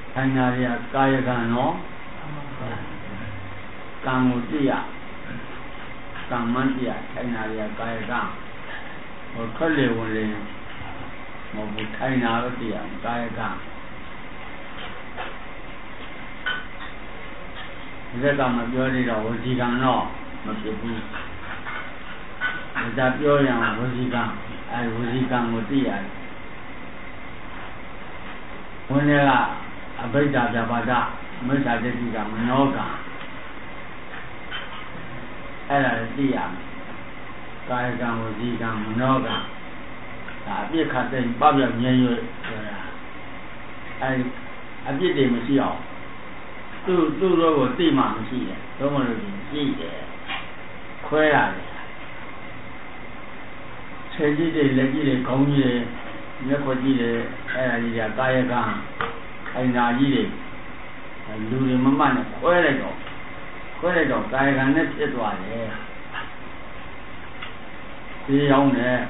ထိုင်နာရကာယကံနော်ကံကိုသိရကံမှန်းသိရထိုင်နာရကာယကံဟိုထွက်လေဝင်လေမဟုတ်ဘူးထိုင်နာလို့သိရကာယကံဒီကမပြောသေးတော့ဝစီကံတော့မဖြစ်ဘူးဒါပြောရင်ဝစီကံဝစီကံကိုသိရတယ်ဘုန်းကြီးကအဘိဓါပြပါဒမိစ္ဆာဒိဋ္ဌိကမနောကံအဲ့ဒါသိရမယ်ကာယကံဝစီကံမနောကံဒါအပြစ်ခတ်တဲ့ပပျောက်ငြိမ်းရွတ်ဆိုတာအဲ့အပြစ်တွေမရှိအောင်သူ့တော့ကိုသိမှမရှိတယ်တော့မလို့ရှိတယ်ခွဲရတယ်ခြေကြီးတွေလက်ကြီးတွေခေါင်းကြီးတွေမျက်ခွက်ကြီးတွေအဲ့ဒါကြီးကကာယကံအိမ်နာကြီးတွေလူတွေမမှတ်နဲ့ခွဲလိုက်တော့ကာယကံနဲ့ဖြစ်သွားတယ်ဒီအောင်တယ်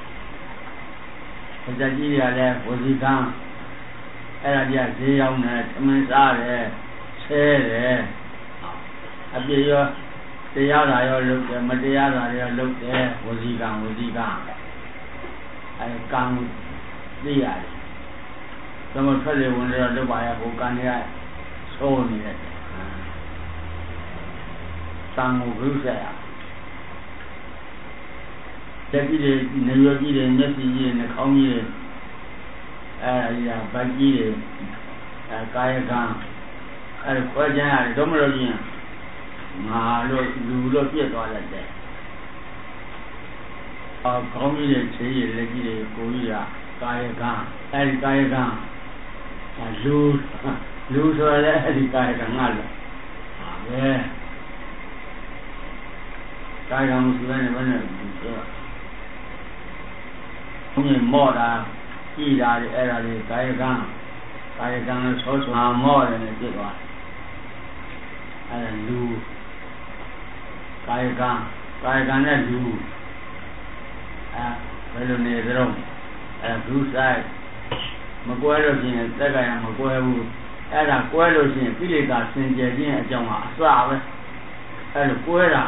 ပဇာကြီးတွေကလည်းဝစီကံအဲ့ဒါကြီးကဈေးရောက်တယ်သမင်းစားတယ်ဆဲတယ်အပြည့်ရောတရားသာရောလုပ်တယ်မတရားသာရောလုပ်တယ်ဝစီကံအဲကံသိရတယ်သမထွက်လေဝင်လေတော့လုပ်ပါရဟိုကံတွေကသိုးနေတယ်တန်ကိုဂရုစိုက်ရတက်ကြီးတွေနေရွကြီးတွေမျက်စိကြီးတွေနှာခေါင်းကြီးတွေအဲဒီကဗတ်ကြီးတွေကာယကံခွဲခြမ်းရတယ်တော့မလို့ချင်းငါလို့လူလို့ပြည့်သွားတယ်ခေါင်းကြီးတွေခြေကြီးလက်ကြီးတွေကိုယ်ကြီးကကာယကံအဲဒီကာယကံလူဆိုရဲအဲဒီကာယကံငါလို့ပဲကာယကံမှုဆိုတဲ့ဘယ်နဲ့ဆိုတော့ဘုန်းကြီးမော့တာကြည်တာတွေအဲ့ဒါတွေကာယကံလို့ဆိုမော့တယ်နဲ့ပြစ်သွားအဲ့ဒါလူကာယကံနဲ့လူဘယ်လိုနေကြတော့ဂရုစိုက်မကွဲလို့ရှိရင်သက်ကရမကွဲဘူးအဲ့ဒါကွဲလို့ရှိရင်ကိလေသာစင်ကြယ်ခြင်းအကြောင်းကအစပဲအဲ့လိုကွဲတာ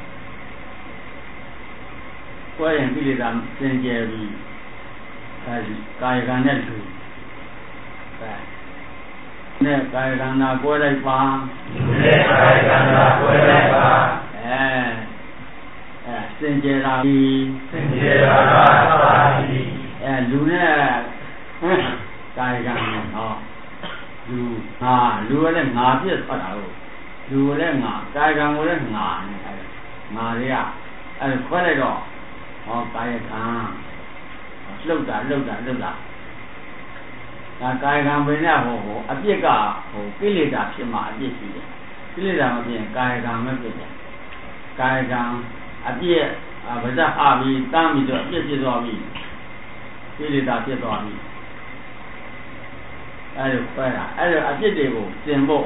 ကွဲရင်ကိလေသာစင်ကြယ်ပြီးအဲဒီကာယကံနဲ့လူနဲ့ကာယကံနာကွဲလိုက်ပါစင်ကြယ်လာပြီလူနဲ့ကာယကံနဲ့ဟောလူကလည်းငါပြည့်သွားတာဟုတ်လူကလည်းငါကာယကံကလည်းငါနဲ့ငါတွေကခွဲလိုက်တော့ဟောကာယကံလှုပ်တာဒါကာယကံပဲနဲ့ဟိုအပြစ်ကကိလေသာဖြစ်မှအပြစ်ရှိတယ်ကိလေသာမဖြစ်ရင်ကာယကံမဖြစ်တယ်ကာယကံအပြစ်ဗဇတ်အားပြီးတမ်းပြီးတော့အပြစ်ဖြစ်သွားပြီကိလေသာဖြစ်သွားပြီအဲ့လိုခွဲတာအဲ့လိုအပြစ်တွေကိုစင်ဖို့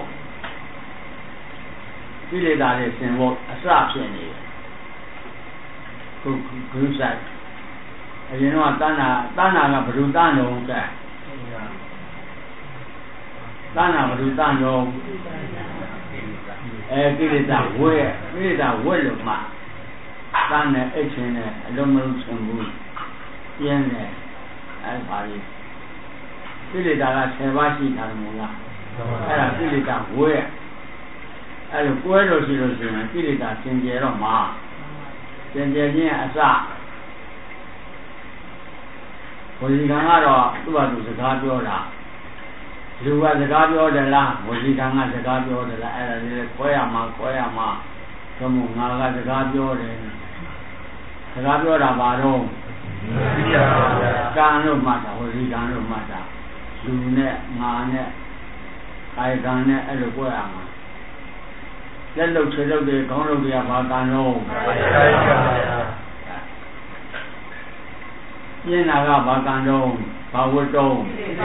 ကိလေသာတွေစင်ဖို့အစဖြစ်နေတယ်ဂရုစိုက်အရင်တော့တဏ္ဍာကဘယ်လိုတန်းလုံးကြတဏ္ဍာဘယ်လိုတန်းလုံးကိလေသာဝဲလို့မှတန်းနဲ့အိတ်ချင်းနဲ့အလုံးမလုံးချင်ဘူးပြင်းတယ်အဲ့ပါလိကိလေသာက10ပါးရှိတာမို့လားအဲ့ဒါကိလေသာဝဲအဲ့လိုကွဲလို့ရှိရင်ကိလေသာစင်ကြယ်တော့မှာစင်ကြယ်ခြင်းအစဝစီကံကတော့သူ့ဘာသူစကားပြောတာလူကစကားပြောတယ်လားဝစီကံကစကားပြောတယ်လားအဲ့ဒါလေးခွဲရမှာသို့မဟုတ်ငါကစကားပြောတယ်စကားပြောတာဘာတော့ကံလို့မှတ်တာဝစီကံလို့မှတ်တာလူနဲ့ငါနဲ့ကာယကံနဲ့အဲ့လိုကွဲရမှာလက်လုတ်ခြေလုတ်တွေခေါင်းလုတ်တွေကဘာကံတော့ပြင်းတာကဘာကံတော့ဘာဝတ်တော့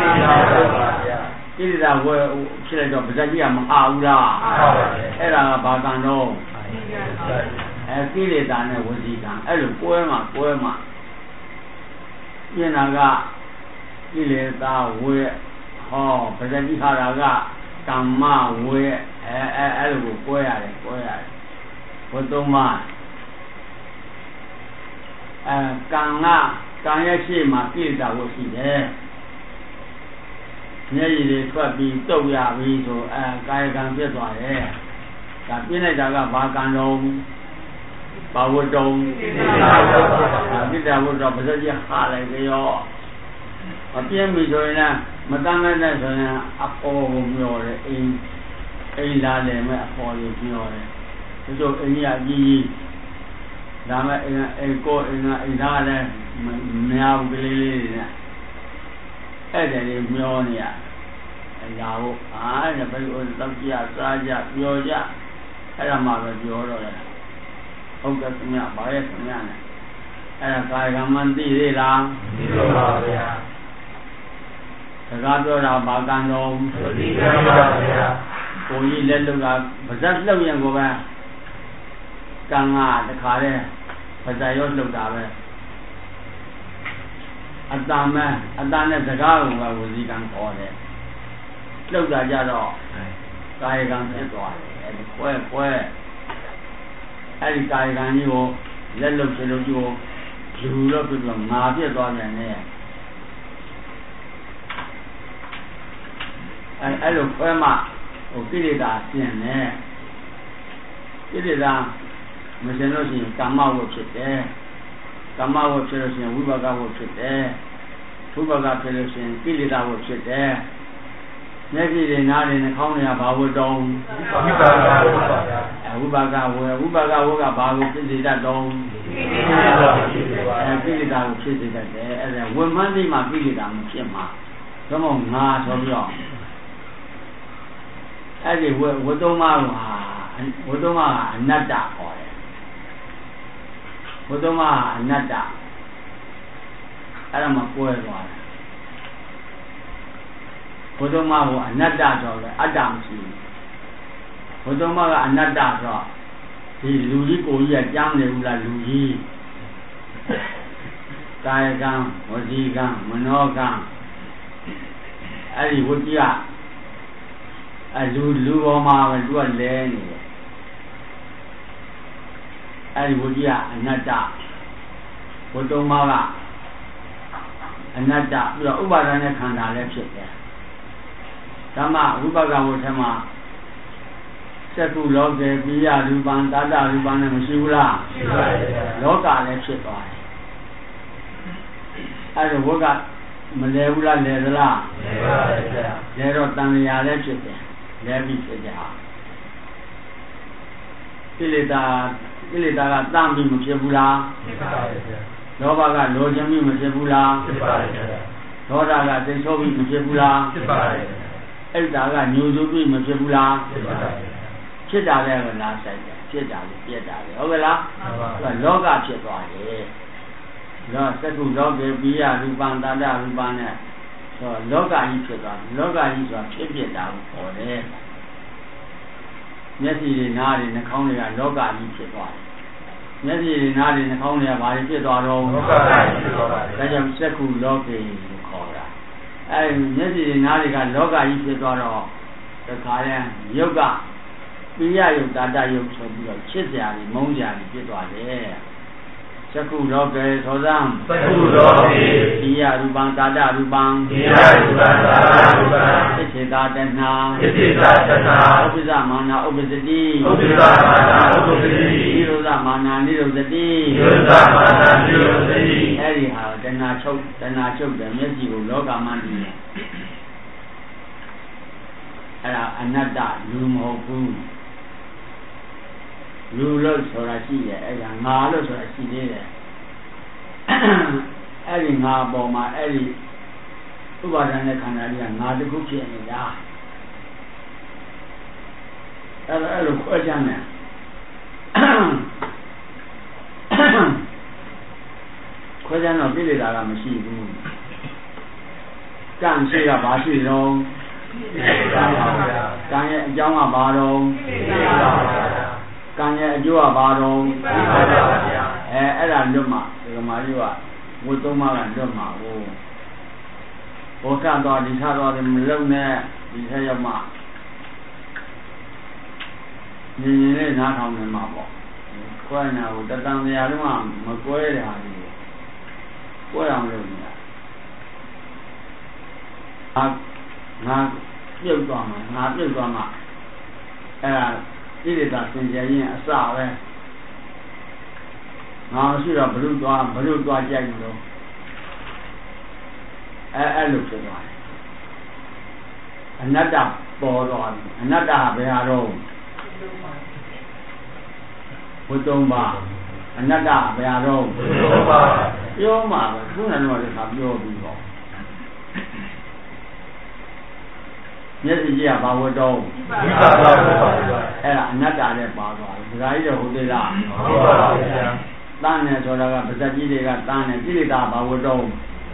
ကိလေသာဝဲဖြစ်လိုက်တော့ဗဇက်ကြီးကမအားဘူးလားအဲ့ဒါကဘာကံတော့ကိလေသာနဲ့ဝစီကံအဲ့လိုကွဲမှပြင်းတာကကိလေသာဝဲဟောပဇတိခါရကကမ္မဝေအဲ့လိုကိုရတယ်ဘုသုံးပါကံရဲ့ရှေ့မှာကိလေသာဝရှိတယ်မျက်ရည်တွေထွက်ပြီးတုတ်ရပြီးဆိုကာယကံဖြစ်သွားတယ်ဒါပြင်းလိုက်တာကဘာကံလုံးဘာဝတ္တုံကိလေသာဝတ္တုပဇတိဟာလိုက်ကြောအပြင်းပြီဆိုရင်မတမ်းနဲ့ဆိုရင်အပေါ်ကိုမျောတယ်အိမ်လာတယ်မဲ့အပေါ်ကိုမျောတယ်ဒီလိုအိမ်ကြီးကြီးဒါမဲ့အိမ်သားလည်းမရဘူးကလေးလေးတွေနဲ့အဲ့ဒါလေးမျောနေရလာဖို့အဲ့ဒါဘယ်လိုတောက်ကြစားကြပြောကြအဲ့ဒါမှပဲပြောတော့တယ်ဟုတ်ကဲ့ခင်ဗျဘာရဲ့ခင်ဗျနဲ့အဲ့ဒါကာယကံမှန်သိသေးလားသိပါပါဗျာစကားပြောတာဘာကံတော့သိပါပါဗျာကိုကြီးလက်လုံးကပါဇက်လှုပ်ရင်ကိုပဲကံကတခါတည်းပါဇက်ရောလှုပ်တာပဲအတ္တနဲ့စကားကိုပဲဝစီကံခေါ်တယ်လှုပ်တာကြတော့ကာယကံဖြစ်သွားတယ်အဲ့ဒီခွဲအဲ့ဒီကာယကံကြီးကိုလက်လှုပ်ချလို့ကြီးကိုလူတော့ပြတော့ငါပြစ်သွားတယ်နဲ့အဲ့လိုခွဲမှကိလေသာပြင်တယ်ကိလေသာမရှင်လို့ရှိရင်ကာမဝတ်ဖြစ်တယ်ကာမဝတ်ဖြစ်လို့ရှိရင်ဝိပါကဝတ်ဖြစ်တယ်ဝိပါကဖြစ်လို့ရှိရင်ကိလေသာဝတ်ဖြစ်တယ်မျက်စိတွေနားတွေနှာခေါင်းတွေကဘာဝတ်တုံးဝိပါကဝတ်ပါဗျာဝိပါကဝတ်ကဘာကိုဖြစ်စေတတ်တုံးကိလေသာကိုဖြစ်စေတတ်တယ်အဲ့ဒါဝိမှန်းသိမှကိလေသာမဖြစ်မှာဘယ်မို့ငါဆိုပြီးတော့အဲ့ဒီဝတ္တမကအနတ္တခေါ်တယ်ဝတ္တမအနတ္တအဲ့ဒါမှကွဲသွားတယ်ဝတ္တမကိုအနတ္တဆိုတယ်အတ္တမရှိဘူးဝတ္တမကအနတ္တဆိုတော့ဒီလူကြီးကိုကြီးကကြမ်းနေဘူးလားလူကြီးကာယကံဝစီကံမနောကံအဲ့ဒီဝတ္တိကလူပေါ်မှာပဲသူကလဲနေတယ်အဲ့ဒီဝိဇ္ဇာအနတ္တဝတ္တမကအနတ္တပြီးတော့ဥပါဒณะခန္ဓာလည်းဖြစ်တယ်ဓမ္မဝိပါကဝဋ္ဌမှာသက္ကုလောကေပိယရူပံတတရူပံနဲ့မရှိဘူးလားရှိပါတယ်လောကလည်းဖြစ်သွားတယ်အဲ့ဒါဝတ်ကမလဲဘူးလားလဲသလားလဲပါတယ်ဗျာလဲတော့တန်လျာလည်းဖြစ်တယ်လဲပြီးဖြစ်ကြကိလေသာကတမ်းပြီးမဖြစ်ဘူးလားဖြစ်ပါတယ်ဗျာလောဘကလိုချင်ပြီးမဖြစ်ဘူးလားဖြစ်ပါတယ်ဗျာဒေါသကသိဆိုးပြီးမဖြစ်ဘူးလားဖြစ်ပါတယ်ဗျာအိတ်တာကညှို့ဆိုးပြီးမဖြစ်ဘူးလားဖြစ်ပါတယ်ဗျာဖြစ်တာလည်းကလားဆိုင်တယ်ဖြစ်တာလည်းပြက်တာလည်းဟုတ်ကဲ့လားဟုတ်ပါဘူးလောကဖြစ်သွားတယ်လောသက္ကုလောကေပိယရူပံတတရူပံနဲ့ဆိုလောကကြီးဖြစ်သွားတယ်လောကကြီးဆိုတာဖြစ်ဖြစ်တာကိုခေါ်တယ်မျက်စိတွေနားတွေနှာခေါင်းတွေကလောကကြီးဖြစ်သွားတယ်မျက်စိတွေနားတွေနှာခေါင်းတွေကဘာတွေဖြစ်သွားတော့လောကကြီးဖြစ်သွားတယ်ဒါကြောင့်သက္ကုလောကေကိုခေါ်တာအဲမျက်စိတွေနားတွေကလောကကြီးဖြစ်သွားတော့တခါလဲယုတ်ကပိယယုတ်တာတယုတ်ဆိုပြီးတော့ချစ်စရာတွေမုန်းစရာတွေဖြစ်သွားတယ်သက္ကုလောကေသောသံသက္ကုလောကေပိယရူပံတာတရူပံပိယရူပံတာတရူပံသစ္စေတာတဏှာဥပ္ပဇ္ဇမာနဥပ္ပဇ္ဇတိနိရောဓမာနနိရောဓတိအဲ့ဒီဟာတဏှာချုပ်တယ်မျက်စိကိုလောကမှန်းပြီးအဲ့ဒါအနတ္တလူမဟုတ်ဘူးလူလို့ဆိုတာရှိတယ်အဲ့ဒါငါလို့ဆိုတာရှိသေးတယ်အဲ့ဒီငါပေါ်မှာအဲ့ဒီဥပါဒณะခန္ဓာကြီးကငါတစ်ခုဖြစ်နေတာအဲ့လိုခွဲခြားမယ်ခွဲခြားတော့ပြိတ္တာကမရှိဘူးကံရှိကဘာရှိတော့ကံရဲ့အကြောင်းကဘာတော့ကံရဲ့အကျိုးကဘာတော့အဲ့ဒါလွတ်မှာဒီကမာကြီးကဝတ်သုံးပါးကလွတ်မှာဟုတ်ဘောထသွားဒီထားသွားတယ်မလုံနဲ့ဒီထက်ရောက်မှညီညီလေးနားထောင်နေမှာပေါ့ခွဲညာကိုတတန်တရားလုံးကမကွဲတဲ့ဟာကြီးကွဲအောင်လုပ်နေတာငါပြုတ်သွားမှာငါပြုတ်သွားမှာအဲ့ဒါဣတိတာစင်ကြယ်ရင်အစပဲငါမရှိတော့ဘုရုသွားကြိုက်လို့အဲ့လိုဖြစ်သွားတယ်အနတ္တပေါ်သွားပြီအနတ္တဟာဘယ်ဟာတော့ဘုဒ္ဓဘာအနတ္တဘယ်ဟာတော့ဘုဒ္ဓဘာပြောမှာပဲခုနကတော့လည်းပြောပြီးတော့မျက်စိကြီးကဘာဝတ္တုံးအဲ့ဒါအနတ္တနဲ့ပါသွားတယ်ဒါကြီးတော့ဟုတ်သေးလားဟုတ်ပါဘူးဗျာတန်းနေဆိုတာကပါဇက်ကြီးတွေကတန်းနေကိလေသာဘာဝတ္တုံး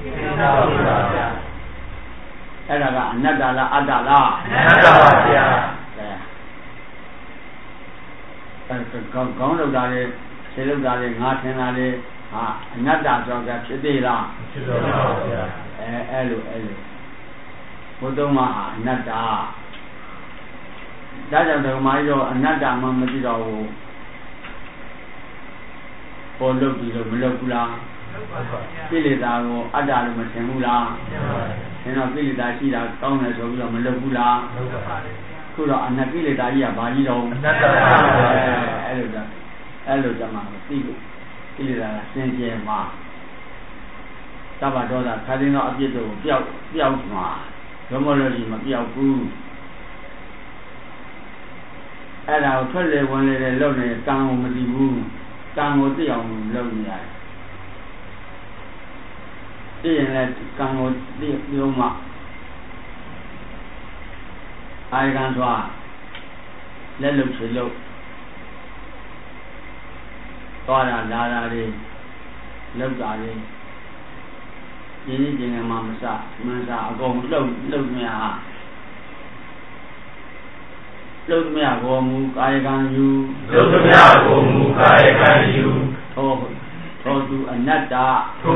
အဲ့ဒါကအနတ္တလားအတ္တလားအနတ္တပါဗျာကောင်းလောက်တာလေခြေလောက်တာလေငါထင်တာလေဟာအနတ္တကြောင့်ဖြစ်သေးလားဖြစ်တော့ပါဗျာအဲ့လိုဘုဒ္ဓမှာအနတ္တဒါကြောင့်ဓမ္မကြီးတော့အနတ္တမှမသိတော့ဘူးပေါ်လို့ပြီးတော့မလုပ်ဘူးလားကိလေသာကိုအတ္တလို့မထင်ဘူးလားထင်တော့ကိလေသာရှိတာကောင်းတယ်ဆိုပြီးတော့မလုပ်ဘူးလားခုတော့အနတ္တိလေသာကြီးကဘာကြီးတော့အနတ္တအဲ့လိုကြမှာသိလို့ကိလေသာကစင်ကြယ်မှာသဗ္ဗဒေါသခါတင်းတော့အပြစ်တို့ပျောက်မှာဘုမလို့ဒီမပြောက်ဘူးအဲ့ဒါကိုထွက်လေဝင်လေလုပ်နေကံကိုမသိဘူးကံကိုသိအောင်လုပ်နေရတယ်သိရင်လည်းကံကိုသိပြောမှအာရကံသွားလက်လုပ်ချေလုပ်သွားတာလာတာတွေလောက်တာတွေဒီနေ့ကျင်နေမှာမစားအကုန်လှုပ်မြာကိုမူကာယကံယူလှုပ်မြာကိုမူကာယကံယူထိုသူအနတ္တကဲ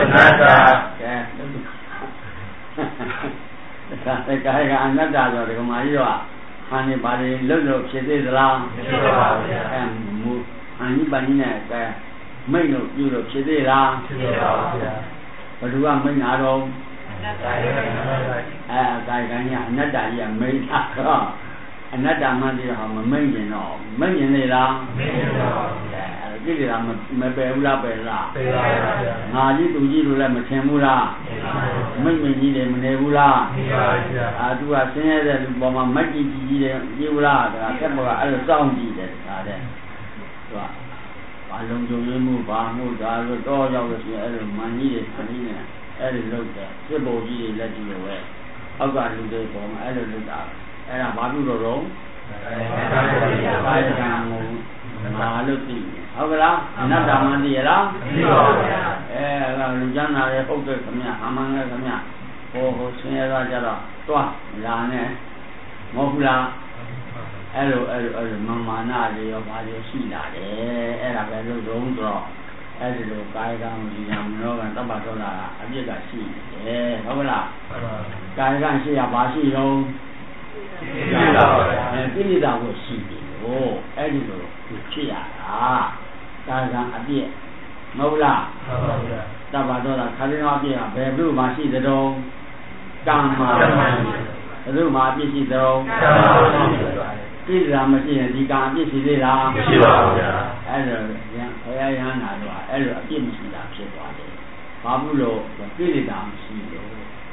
ကာယကအနတ္တဆိုတော့ဒီကမာကြီးတော့ဟန်နေပါလေလှုပ်ဖြစ်သေးသလားဖြစ်ပါပါဗျာမူဟန်ကြီးပါနေနဲ့ကဲမိတ်လို့ပြုလို့ဖြစ်သေးလားဖြစ်ပါပါဗျာဘယ်သူကမိတ်နာတော့ကာယကံကြီးအနတ္တကြီးကမိတ်တာတော့အနတ္တမှသိတော့မမိတ်ရင်တော့မိတ်ရင်လေလားမိတ်ရင်တော့အဲ့ဒီကမပယ်ဘူးလားပယ်လားပယ်ပါဗျာငါကြီးသူကြီးတို့လည်းမထင်ဘူးလားမိတ်ကြီးတွေမနေဘူးလားနေပါဗျာသူကဆင်းရဲတဲ့လူပေါ်မှာမက်ကြီးကြီးတွေပြေးဘူးလားဒါကက်ပေါ်ကအဲ့လိုစောင့်ကြည့်တယ်ဒါတဲ့သူကဘာလုံးကြုံရမှုဘာမှုဒါဆိုတော့ရောက်လို့ရှိရင်အဲ့လိုမန်ကြီးတွေခဏနေအဲ့ဒီလုပ်တယ်စစ်ဘုံကြီးတွေလက်ကြီးတွေပဲအောက်ကလူတွေပေါ်မှာအဲ့လိုလုပ်တာအဲ့ဒါဘာလို့တော့ကာယကံကိုငါလို့သိဟုတ်ကလားအနတ္တမှန်သိရလားသိပါဘူးဗျာအဲ့ဒါလူကျမ်းနာရဲ့ဟုတ်တယ်ခင်ဗျအမှန်လည်းခင်ဗျဟိုဆင်းရဲသွားကြတော့တွားလာနေမဟုတ်ဘူးလားအဲ့လိုမမာနတွေရောဘာတွေရှိလာတယ်အဲ့ဒါပဲလို့တော့အဲ့ဒီလိုကာယကံဒီညာမနောကံတပ္ပသောတာအပြစ်ကရှိတယ်ဟုတ်ကလားကာယကံရှိရပါရှိတော့ကိလေသာကိုရှိတယ်ဟိုအဲ့ဒီလိုဖြစ်ရတာကာယကံအပြစ်မဟုတ်လားဟုတ်ပါဗျာတပ္ပသောတာခါလေးတော့အပြစ်ကဘယ်လိုမှရှိတဲ့တော့ကံမှာဘယ်လိုမှအပြစ်ရှိတဲ့တော့ကံမှာကိလေသာမရှိရင်ဒီကံအပြစ်ရှိသေးလားမရှိပါဘူးဗျာအဲ့လိုဘုရားရဟန္တာတို့ကအဲ့လိုအပြစ်မရှိတာဖြစ်သွားတယ်ဘာဘူးလို့ကိလေသာမရှိလို့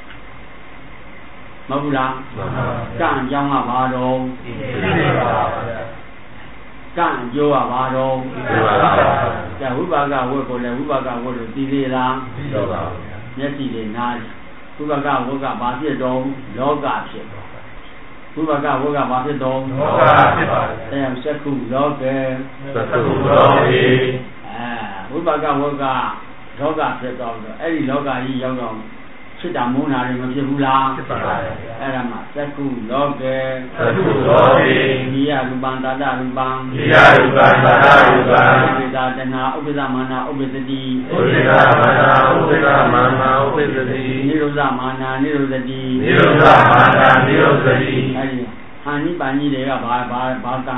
မဟုတ်ဘူးလားကံကြောင့်ကဘာတော့ကိလေသာပါဗျာကံကျိုးကဘာတော့ဝိပါကဝတ်ကိုလည်းဝိပါကဝတ်လို့သိသေးလားသိတော့ပါဘူးဗျာမျက်စိတွေနားဝိပါကဝတ်ကဘာဖြစ်တော့လောကဖြစ်တော့ဝိပါကဝတ်ကဘာဖြစ်တော့လောကဖြစ်ပါဗျာအဲစက္ခုလောကေဝိပါကဝတ်ကလောကဖြစ်တော့အဲ့ဒီလောကကြီးရောက်တော့ဖြစ်တာမုန်းတာတွေမဖြစ်ဘူးလားဖြစ်ပါပါအဲ့ဒါမှစက္ခုလောကေသက္ခုလောကေနိယရူပံသာတရူပံနိယရူပံသာတရူပံဥပိ္ပဒါတနာဥပိ္ပဒမာနာဥပိ္ပသတိဥပိ္ပဒမာနာဥပိ္ပဒမာနာဥပိ္ပသတိနိရောဓမာနာနိရောဓတိနိရောဓမာနာနိရောဓတိအဲဒီဟာနိပါဏိတွေကဘာကံတော်ဟာ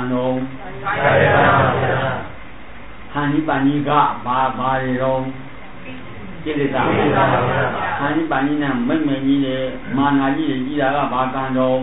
နိပါဏိကဘာတွေတော့ကိလေသာဟာနိပါဏိနဲ့မိတ်မိတ်ကြီးတွေမာနာကြီးတွေကြီးတာကဘာကံတော်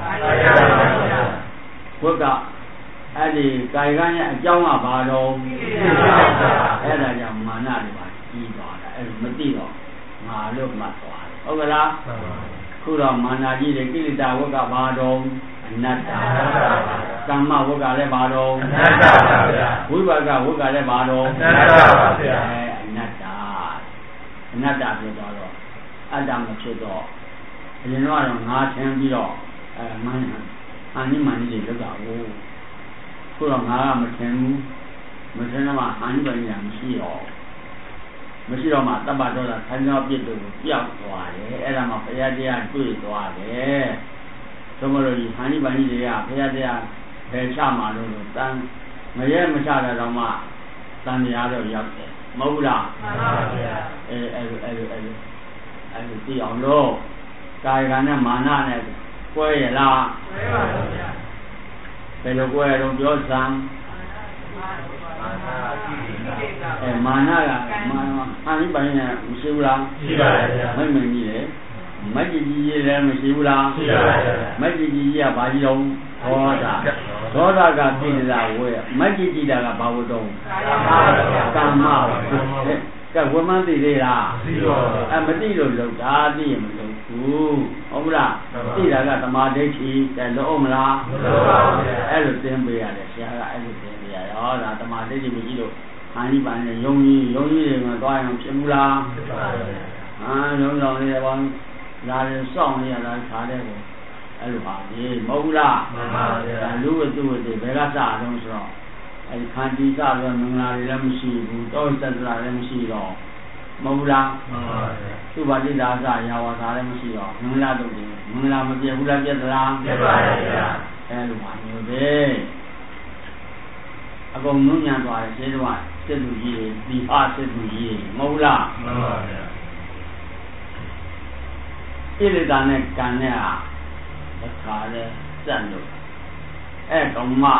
ဘုရားအဲ့ဒီကာယကံရဲ့အကြောင်းကဘာတော့အဲ့ဒါကြောင့်မာနတွေပါကြီးသွားတာအဲ့မသိတော့ငါလို့မှတ်သွားတယ်ဟုတ်ကလားခုတော့မာနာကြီးတွေကိလေသာဝတ်ကဘာတော့အနတ္တကမ္မဝတ်ကလည်းဘာတော့အနတ္တပါဗျာဝိပါကဝတ်ကလည်းဘာတော့အနတ္တပါဗျာအနတ္တဖြစ်သွားတော့အတ္တမဖြစ်တော့အရင်တော့ငါထင်ပြီးတော့မှန်အာနိမန်ကြီးတွေလောက်တာကိုခုတော့ငါကမထင်ဘူးမထင်တော့မှအာနိမန်ကြီးကမရှိတော့မှတပ္ပဒေါသဆန်းကြောပြစ်တို့ကိုပြောက်သွားတယ်အဲ့ဒါမှဘုရားတရားတွေ့သွားတယ်သို့မဟုတ်ဒီအာနိမန်ကြီးတွေကဘုရားတရားဘယ်ချမှာလို့တန်မရဲမချတာတော့မှတန်တရားတော့ရောက်တယ်မဟုတ်ဘူးလားမှန်ပါဗျာအဲ့ဒီအောင်လို့ကာယကံနဲ့မာနနဲ့ကွဲရလားကွဲပါဗျာဘယ်လိုကွဲတော့ပြောစမ်းမာနကအာနိပိုင်းနဲ့မရှိဘူးလားရှိပါတယ်ဗျာမိတ်မင်းကြီးလေမက်ကြီးကြီးလည်းမရှိဘူးလားရှိပါတယ်ဗျာမက်ကြီးကြီးကဘာကြီးတော့ဒေါသကကိလေသာဝဲမက်ကြီးကြီးတာကဘာဝတ္တုံကမ္မကဝမန်းသိသေးလားသိပါဘူးမသိလို့လောက်တာသိရင်မလုပ်ဘူးဟုတ်လားသိတာကသမာဓိဋ္ဌိတဲ့လို့မလားမလို့ပါဘူးအဲ့လိုသင်ပေးရတယ်ဆရာကအဲ့လိုသင်ပေးရတယ်ဟောဒါသမာဓိဋ္ဌိမရှိလို့အာနိပါနဲ့ယုံကြီးတွေမှာသွားရင်ဖြစ်ဘူးလားဖြစ်ပါဘူးယုံဆောင်နေပေါင်းလာရင်စောင့်နေရတာခါတဲ့ကိုအဲ့လိုပါလေမဟုတ်ဘူးလားမှန်ပါဗျာလူဝတ္ထုဝတ္ထုဘယ်ကစအောင်ဆိုတော့အဲ့ခန္တီစဆိုမင်္ဂလာတွေလည်းမရှိဘူးတောသတ္တရာလည်းမရှိတော့မဟုတ်လားမှန်ပါဗျာသူပါဠိဒါစရာဝါစာလည်းမရှိတော့မင်္ဂလာတို့တယ်မင်္ဂလာမပြည့်ဘူးလားပြည့်သလားပြည့်ပါဗျာအဲ့လိုပါမျိုးပဲအကုန်နုညံ့သွားတယ်ရှင်းတော့စစ်သူကြီးတွေဒီအားစစ်သူကြီးတွေမဟုတ်လားမှန်ပါဗျာဣရိတာနဲ့ကံနဲ့အခါလဲစက်လို့အဲ့ကောင်မ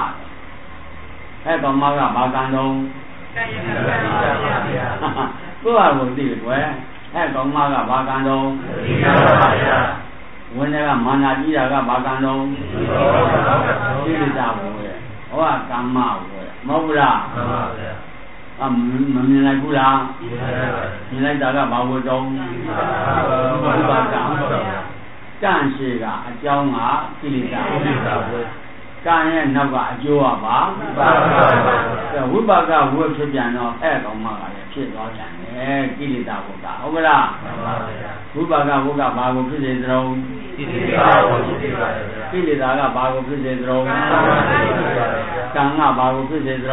ကဘာကံတော့ကံရပါဗျာကိုယ့်ဟာကိုသိတယ်ကွယ်အဲ့ကောင်မကဘာကံတော့သိပါဗျာဝင်းတွေကမာနာကြီးတာကဘာကံတော့ဣရိတာဘုရဲ့ဟောကမ္မဘုရဲ့မဟုတ်ဘူးလားမှန်ပါဗျာမမြင်လိုက်ဘူးလားမြင်ပါဗျာမြင်လိုက်တာကဘာဝတ္တုံဝိပါကကံရှိကအကြောင်းကကိလေသာကံရဲ့နောက်ကအကျိုးကပါဝိပါကဝိဖြစ်ပြန်တော့အဲ့ကောင်မှကလည်းဖြစ်သွားပြန်တယ်ကိလေသာဘုရားဟုတ်ကလားမှန်ပါဗျာဝိပါကဘုရားဘာကိုဖြစ်စေသလဲကိလေသာကိုဖြစ်ပါဗျာကိလေသာကဘာကိုဖြစ်စေသလဲကံကဘာကိုဖြစ်စေသလဲ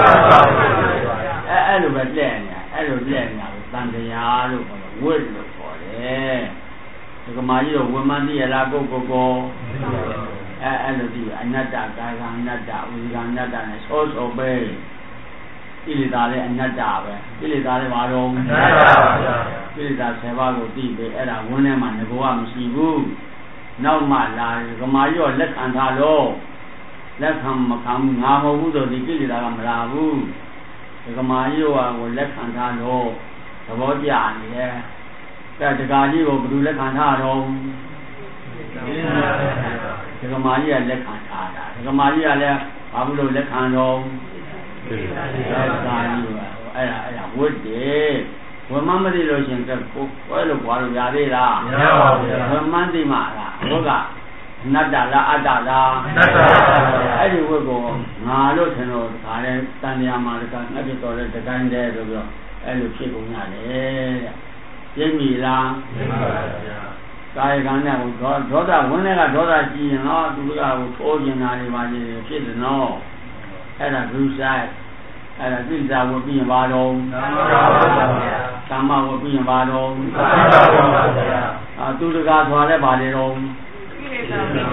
အဲ့လိုပဲလက်နေအဲ့လိုလက်နေတာကိုတန်တရားလို့ခေါ်တယ်ဝိလို့ခေါ်တယ်ဒီကမာကြီးတော့ဝိမန္တိရလားကိုအဲ့လိုဒီအနတ္တကာယအနတ္တဝိဇာအနတ္တနဲ့ဆောပဲကိလေသာလည်းအနတ္တပဲကိလေသာလည်းဘာတော့အနတ္တပါဗျာကိလေသာ7ပါးကိုသိပြီအဲ့ဒါဝန်းထဲမှာငဘောကမရှိဘူးနောက်မှလာကမာကြီးတော့လက်ခံထားလို့လက်ခံမခံငါမဟုတ်ဘူးဆိုဒီကိလေသာကမလာဘူးဒီကမာကြီးကိုလက်ခံထားလို့သဘောကျနေတယ်အဲ့ဒကာကြီးကိုဘယ်သူလက်ခံထားတော့ဒကမာကြီးကလက်ခံထားတာဒကမာကြီးကလည်းဘာလို့လက်ခံတော့အဲ့ဒါဝတ်တယ်ဝမမသိလို့ရှင်ကကိုယ်လို့ဘာလို့ရသေးလားမရပါဘူးဝမသိမှာလားဘုကအနတ္တလားအတ္တလားအနတ္တပါဗျာအဲ့ဒီဝတ်ကိုငါလို့ထင်တော့ဒါလည်းတန်မြာမှာကငါပြတော်တဲ့တကိုင်းတဲ့ဆိုပြီးတော့အဲ့လိုဖြစ်ကုန်ရတယ်တဲ့ပြည့်ပြီလားပြည့်ပါဗျာကာယကံနဲ့ဒေါသဝင်းတွေကဒေါသကြီးရင်တော့သူကထိုးကျင်တာတွေပါကြီးဖြစ်တယ်နော်အဲ့ဒါဂုဆိုင်အဲ့ဒါကိစ္စဝပြီးရင်ပါတော့ကမ္မဝပြီးရင်ပါတော့သူတကားသွားလဲပါလေတော့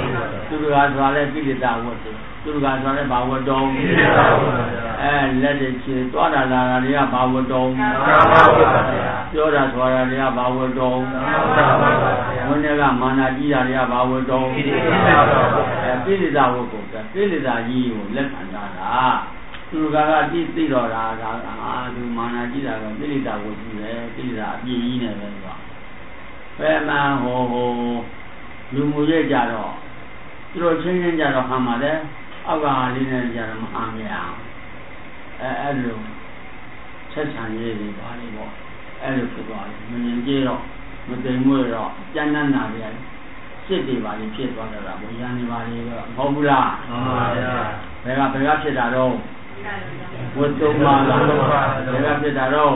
Turuga Swale Pilita was Turuga Swale Bawadong, and let it see Tora Laria Bawadong, Yoda Swararia Bawadong, Whenever Manadia Bawadong, Pilita Woko, Pilita you, left and Turuga did the Dora, Manadia, Pilita was there, Pilita, Yin and Where man ho, Lumuye Jaro. You're changing your hammer, our linear Jaramamia. Elu, Chessan Yedi, Balibo, Elufibali, Munjiro, Mudemuro, Jananaria, City Valley, Pit Water, Yani Valley, Hobula, Pegapedaro, Wotomala, Pegapedaro,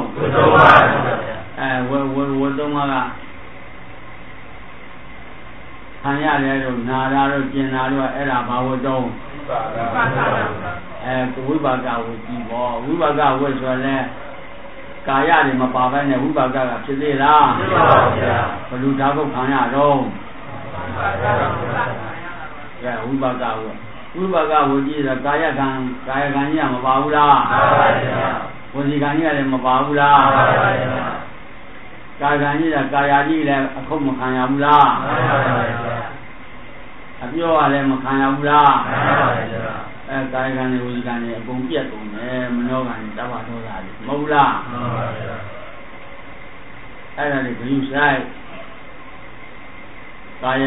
Wotomala. Hanya lero nara ro jina ro era ba wo dong wibaga wo ji bo wibaga wo so le kaya ni ma pa ba ne wibaga ka phit le la blu da ko khan ya ro wibaga wo ji la kaya kan ya ma ba bu la wo ji kan ya le ma ba bu la Kaya ni la kaya ni la aku makan ya mula. Tapi orang le makan ya mula. Kaya ni ujian ni bungkiat tu ni menokan dapat orang mula. Ada ni kuyusai. Kaya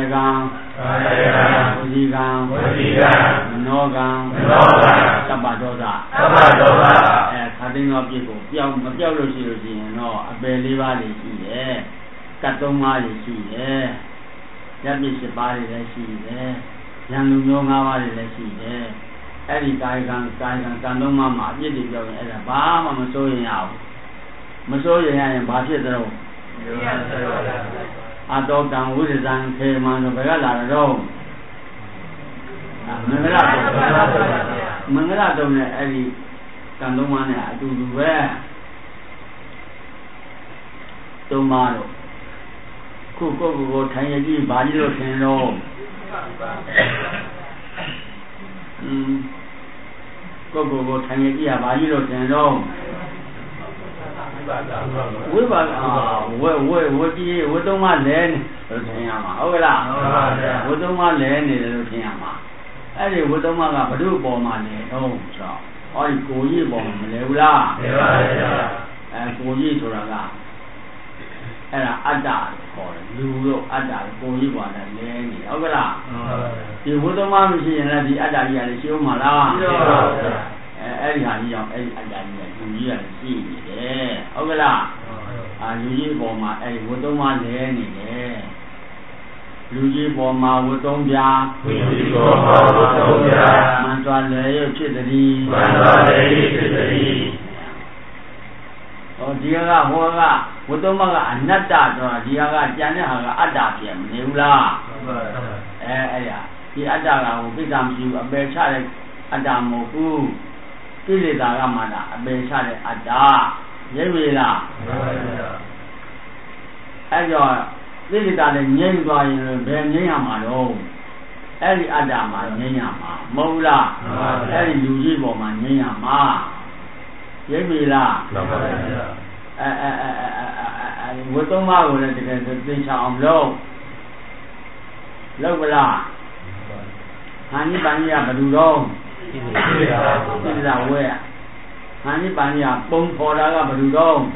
ujian, menokan dapat orang. Kadang apa tu, macam lusi no, abeli balik sih, katung balik sih, jadi sebalik sih, yang lunyong awal sih, ini kaya kandung mama, jadi jauh ada, bah masuk yang bahasa terus, atau kamu urusan keman berjalan terus, mengelar tu ni, ini Kandung mana tu dua, tu malu. Kuku tanya di baju lo seno. Kuku tanya di baju lo seno. Wo tu malu lo tanya ma, oke lah. Wo tu malu lo tanya ma. Ada wo tu malu baru bawa malu, so. Oh, kuji bom leula. Kuji tu lah. Era ada, dulu ada kuji buat ni. Okey lah. Di foto mana mesti yang di ada dia di siapa malah. Hari yang ada dia kuji ada si. Okey lah. Kuji bom foto mana ni. Luji boma wotong bia, mantua leh cederi, oh dia lah hoga, wotong maga anak dah tu, dia lah jangan haga ada dia meneula, ya, dia ada lah, kita mesti bercakap ada moku, pilih dah mana, bercakap ada, jadi lah, Ini dah nyanyi tuan ini, nyanyi amalu. Ini ada ama nyanyi ama, mula. Ini luji boma nyanyi ama. Jadi bila, waktu mahu le dengan sesuatu amlo, lalu hani banyak berdurung, tidak awet. Hani banyak pun pola berdurung.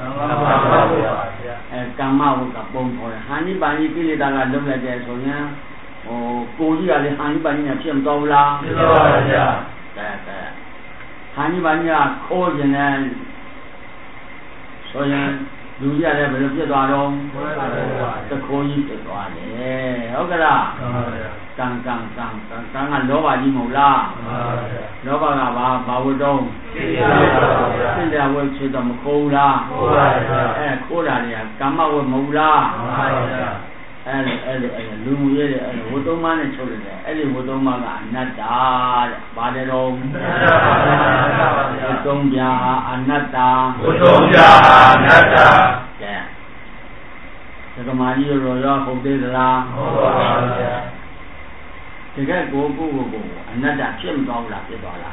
Kamau ka bom pora hani bani kili daga dum la je sonya o koji ale hani bani na phim taw la ta hani bani a kho jin ne sonya lu ji ale bhe lo phit twa lo ta kho ji phit twa leဟုတ်ကလားကံကလောဘကြီးမဟုတ်လားလောဘကဘာဝတ္တုံးသိတယ်ဝိချေတော့မခိုးလားခိုးတာတွေကကမ္မဝိမဟုတ်လားလူမှုရဲ့ဝတ္တုံးမနဲ့ချုပ်တယ်အဲ့ဒီဝတ္တုံးမကအနတ္တတဲ့ဘာတယ်တော့ဝတ္တုံးပြာအနတ္တကဲသမာဓိရောဟုတ်သေးသလားဟုတ်ပါပါဗျာတကယ်ကိုအနတ္တဖြစ်မသွားဘူးလားဖြစ်သွားလား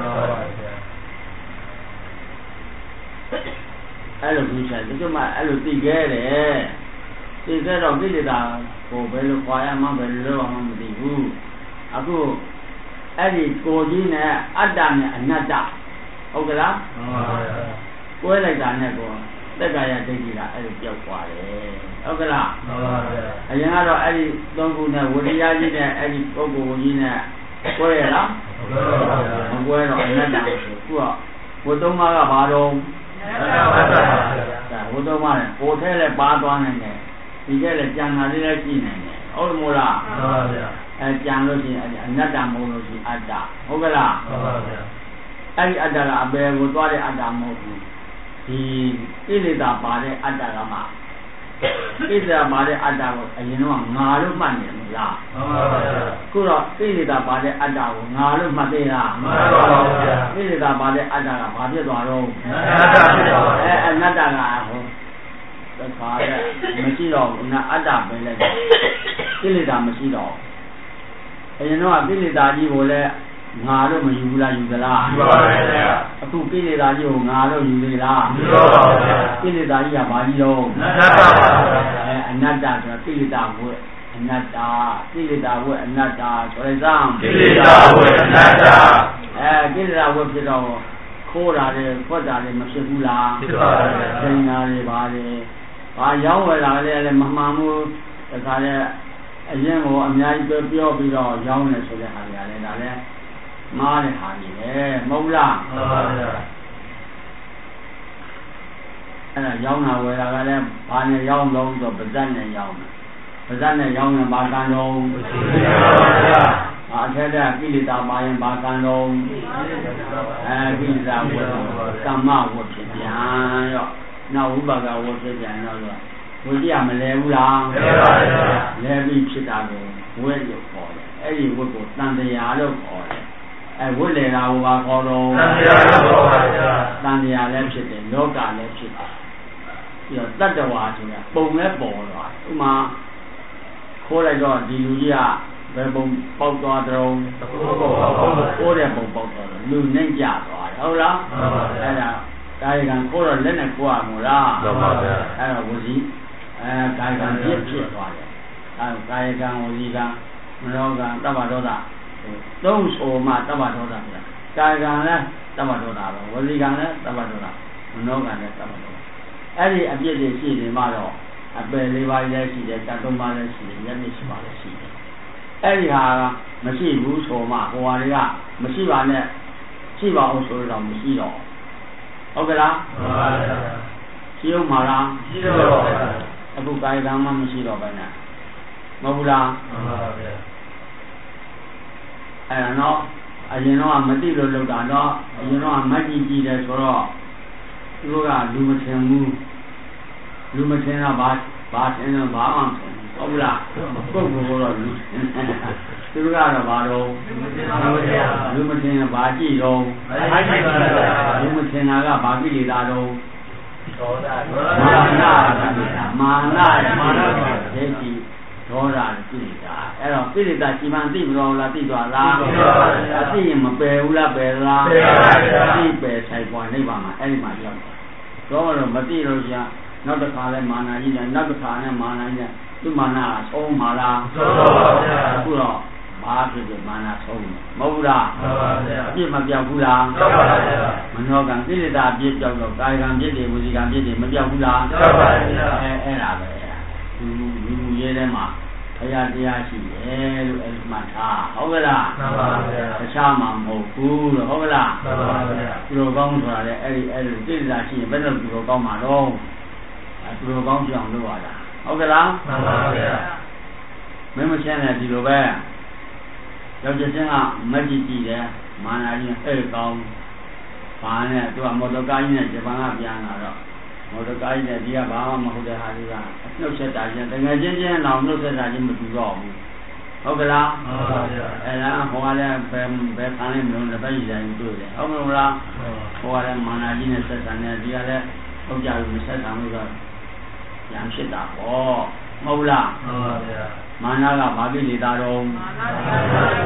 အဲ့လိုကြီးဆိုင်ဒီမှာအဲ့လိုသိခဲ့တယ်သိခဲ့တော့ကိလေသာကိုဘယ်လိုခွာရမှဘယ်လိုလုပ်မှမသိဘူးအခုအဲ့ဒီကိုကြီးနဲ့အတ္တနဲ့အနတ္တဟုတ်ကလားကွဲလိုက်တာနဲ့ကိုသက္ကာယဒိဋ္ဌိကအဲ့လိုပြောက်သွားတယ်ဟုတ်ကလားအရင်ကတော့အဲ့ဒီသုံးခုနဲ့ဝိရိယကြီးနဲ့အဲ့ဒီပုဂ္ဂိုလ်ကြီးနဲ့ကွဲရလားမကွဲတော့အနတ္တဆိုခုကဝတ္တမကဘာတော့ဝတ္တမနဲ့ကိုယ်ထဲလည်းပါသွားနိုင်တယ်ဒီကလည်းကြံတာလေးလည်းရှိနိုင်တယ်ဟုတ်မို့လားကြံလို့ရှိရင်အနတ္တမဟုတ်လို့ရှိရင်အတ္တဟုတ်ကလားအဲ့ဒီအတ္တကအပေကိုသွားတဲ့အတ္တမဟုတ်ဘူးဒီကိလေသာပါတဲ့အတ္တကမှကိလေသာပါတဲ့အတ္တကိုအရင်တော့ငါလို့မှတ်နေမလားခုတော့ကိလေသာပါတဲ့အတ္တကိုငါလို့မှတ်သေးလားမှန်ပါပါဗျာကိလေသာပါတဲ့အတ္တကဘာဖြစ်သွားတော့အနတ္တကဟိုသခါတဲ့မရှိတော့ဘူးအတ္တပဲလိုက်ကိလေသာမရှိတော့အရင်တော့ကိလေသာကြီးကိုလည်းငါတို့မယူဘူးလားယူသလားယူပါပါဗျာအခုကိလေသာကြီးကိုငါတို့ယူသေးလားယူပါပါဗျာကိလေသာကြီးကဘာကြီးတော့အနတ္တပါဗျာအနတ္တဆိုတာကိလေသာဝေအနတ္တကိလေသာဝေအနတ္တဆိုရစမ်းကိလေသာဝေအနတ္တကိလေသာဝေဖြစ်တော့ခိုးတာလေဖွက်တာလေမဖြစ်ဘူးလားဖြစ်ပါပါဗျာသင်္ဃာတွေပါလေဘာရောင်းဝယ်တာလေမမှန်ဘူးတခါလေအရင်ကအများကြီးပြောပြီးတော့ရောင်းနေဆိုတဲ့ဟာတွေကလည်းဒါလည်းမားတဲ့ဟာကြီးလေမဟုတ်လားမှန်ပါဗျာအဲ့ဒါရောင်းတာဝယ်တာကလည်းဘာနဲ့ရောင်းလို့ဆိုပါဇက်နဲ့ရောင်းတယ်ပါဇက်နဲ့ရောင်းရင်ဘာကံလုံးမရှိပါဗျာအထက်ကကိလေသာပါရင်ဘာကံလုံးကိလေသာဝတ်ကမ္မဝတ်ဖြစ်ပြန်ရောနောက်ဥပါကဝတ်ဖြစ်ပြန်တော့ဝိကြမလဲဘူးလားလဲပါဗျာလဲပြီးဖြစ်တာကိုဝဲလို့ခေါ်တယ်အဲ့ဒီဝတ်ကိုတန်တရားလို့ခေါ်တယ်ဝိလေရာဟောပါခေါ်တော့တန်တရားလို့ခေါ်ပါဗျာတန်တရားလည်းဖြစ်တယ်လောကလည်းဖြစ်တယ်ပြီးတော့တတ္တဝါဆိုတာပုံလည်းပေါ်သွားဥမာခိုးလိုက်တော့ဒီလူကြီးကဘယ်ပုံပေါက်သွားတုံးခိုးတဲ့ပုံပေါက်သွားတယ်လူနှိမ့်ကြသွားတယ်ဟုတ်လားအဲ့ဒါကာယကံခိုးတော့လက်နဲ့ခိုးရမို့လားဟုတ်ပါဗျာအဲ့တော့ဝစီကာယကံဖြစ်သွားတယ်ကာယကံဝစီကံမနောကံတပ္ပဒေါသသုံးဆိုမှတပ္ပဒေါသဆိုတာကာယကံလည်းတပ္ပဒေါသပဲဝစီကံလည်းတပ္ပဒေါသမနောကံလည်းတပ္ပဒေါသအဲ့ဒီအပြစ်တွေရှိနေမှတော့အပယ်လေးပါးလည်းရှိတယ်တန်သုံးပါးလည်းရှိတယ်မျက်နှာရှိပါလည်းရှိတယ်အဲ့ဒီဟာမရှိဘူးဆိုမှဟိုဟာတွေကမရှိပါနဲ့ရှိပါအောင်ဆိုတော့မရှိတော့ဟုတ်ကလားမှန်ပါဗျာရှိအောင်မလားရှိတော့ပါဗျာအခုကာယကံမှမရှိတော့ပဲနဲ့မဟုတ်ဘူးလားမှန်ပါဗျာအဲ့ဒါတော့အရင်တော့မသိလို့လုပ်တာတော့အရင်တော့မကြည့်ကြည့်တယ်ဆိုတော့သူတို့ကလူမထင်ဘူးလူမထင်တော့ဘာထင်တော့ဘာမှမထင်ဘူးဟုတ်လားပုဂ္ဂိုလ်ကတော့လူထင်သူတို့ကတော့ဘာတော့လူမထင်ဘာကြည့်တော့လူမထင်တာကဘာကိလေသာတော့မာနဒိဋ္ဌိဒေါသကိလေသာအဲ့တော့ကိလေသာရှိမှသိမလို့လားသိသွားလားသိရင်မပယ်ဘူးလားပယ်လားသိပယ်ဆိုင်ပွားနိဗ္ဗာန်မှာအဲ့ဒီမှာရောက်တော့မသိလို့ရှိရင်နောက်တစ်ခါလဲမာနကြီးနဲ့နောက်တစ်ခါနဲ့မာနကြီးနဲ့သူမာနကဆုံးပါလားဆုံးပါဗျာအခုတော့ဘာဖြစ်ဖြစ်မာနဆုံးမဟုတ်ဘူးလားမှန်ပါဗျာအပြစ်မပြောက်ဘူးလားမှန်ပါဗျာမနောကံကိလေသာအပြစ်ပြောက်တော့ကာယကံပြစ်တွေဝစီကံပြစ်တွေမပြောက်ဘူးလားမှန်ပါဗျာအဲ့ဒါပဲလူရဲထဲမှာဘုရားတရားရှိတယ်လို့အဲ့ဒီမှတ်ထားဟုတ်ကလားမှန်ပါဗျာတခြားမှမဟုတ်ဘူးလို့ဟုတ်ကလားမှန်ပါဗျာသူတော်ကောင်းဆိုတာလေအဲ့ဒီကိလေသာရှိရင်ဘယ်လိုသူတော်ကောင်းမှာတော့သူတော်ကောင်းပြောင်းလို့ရတာဟုတ်ကလားမှန်ပါဗျာမင်းမရှင်းတဲ့ဒီလိုပဲယောက်ျားချင်းကမကြည့်ကြည့်တယ်မာနာကြီးအဲ့ကောင်းဘာနဲ့သူကမော်တော်ကားကြီးနဲ့ဂျပန်ကပြန်လာတော့မော်တော်ကားကြီးနဲ့ဒီကဘာမှမဟုတ်တဲ့ဟာတွေကအနှုတ်ဆက်တာချင်းတကယ်ချင်းတော့နှုတ်ဆက်တာချင်းမတူတော့ဘူးဟုတ်ကလားမှန်ပါဗျာအဲ့ဒါဟိုကလည်းဘယ်ခံလဲမလို့တစ်ပတ်ရည်တိုင်းတွေ့တယ်ဟုတ်မလားဟိုကလည်းမာနာကြီးနဲ့ဆက်ဆံတယ်ဒီကလည်းဟုတ်ကြဘူးမဆက်ဆံလို့တော့ရံဖြစ်တာပေါ့မဟုတ်လားမှန်ပါဗျာမာနကဘာကိလေသာတော့မာန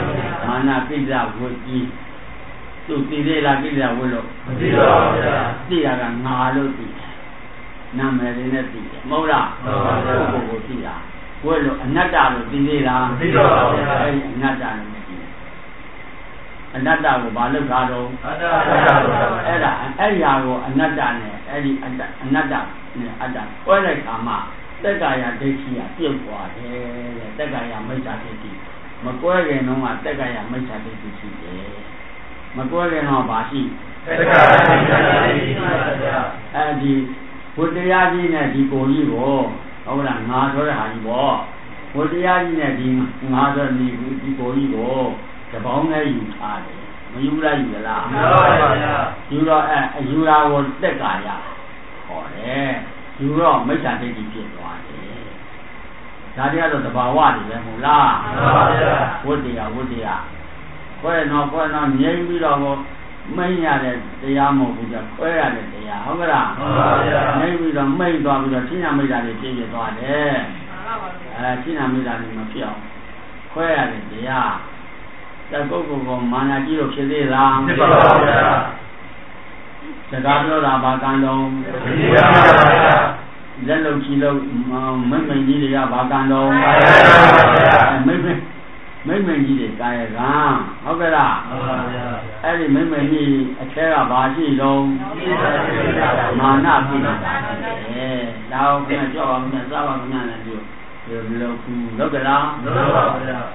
naကိစ္စဝတ်ကြီးသူသိသေးလားကိစ္စဝတ်လို့မသိပါဘူးဗျာသိရကငါလို့သိတယ်နာမည်လေးနဲ့သိတယ်မဟုတ်လားဟုတ်ပါဘူးကိုသိတာဝတ်လို့အနတ္တလို့သိသေးလားမသိပါဘူးဗျာအဲ့အနတ္တလို့မသိဘူးအနတ္တကိုဘာလို့ထားတော့အတ္တအဲ့ဒါအဲ့ရာကိုအနတ္တနဲ့အဲ့ဒီအနတ္တနဲ့အတ္တကွဲလိုက်ခါမှတက္ကာယဒိဋ္ဌိကပြုတ်သွားတယ်တဲ့တက္ကာယမိစ္ဆာဒိဋ္ဌိမကွဲခင်တော့ကတက္ကာယမိစ္ဆာဒိဋ္ဌိရှိတယ်မကွဲခင်တော့ဘာရှိတက္ကာယမိစ္ဆာဒိဋ္ဌိရှိပါဗျာအဲ့ဒီဘုတရားကြီးနဲ့ဒီကိုကြီးကိုဟုတ်လားငါဆိုတဲ့ဟာကြီးပေါ့ဘုတရားကြီးနဲ့ဒီငါဆိုဒီကိုကြီးကိုတပေါင်းနဲ့ယူထားတယ်မယူလားယူလားမယူပါဗျာယူတော့ယူတာကိုတက္ကာယဟောတယ်ယူတော့မိစ္ဆာဒိဋ္ဌိဖြစ်သွားတယ်ဒါတွေကတော့သဘာဝတွေပဲမဟုတ်လားမှန်ပါဗျာဝတ္တရားခွဲတော့ငြိမ့်ပြီးတော့မိတ်ရတဲ့တရားမဟုတ်ဘူးကြခွဲရတဲ့တရားဟုတ်ကလားမှန်ပါဗျာငြိမ့်ပြီးတော့မိတ်သွားပြီးတော့ရှင်းရမိတ်တာတွေပြည့်ပြည့်သွားတယ်မှန်ပါဗျာရှင်းရမိတ်တာတွေမဖြစ်အောင်ခွဲရတဲ့တရားတကုတ်ကမာနကြီးလို့ဖြစ်သေးလားဖြစ်ပါဗျာစကားပြောတာဘာကံတော့ဖြစ်ပါဗျာလက်လုံးချီလုံးမိမ့်ကြီးတွေကဘာကံတော့မိမ့်ကြီးတွေကာယကံဟုတ်ကဲ့လားအဲ့ဒီမိမ့်ကြီးအထဲကဘာရှိတော့မာနဖြစ်နေတာဒါကိုပြန်ကြောက်အောင်ပြန်စားပါခင်ဗျာလည်းဒီလိုဟုတ်ကဲ့လားဟုတ်ပါဗျာ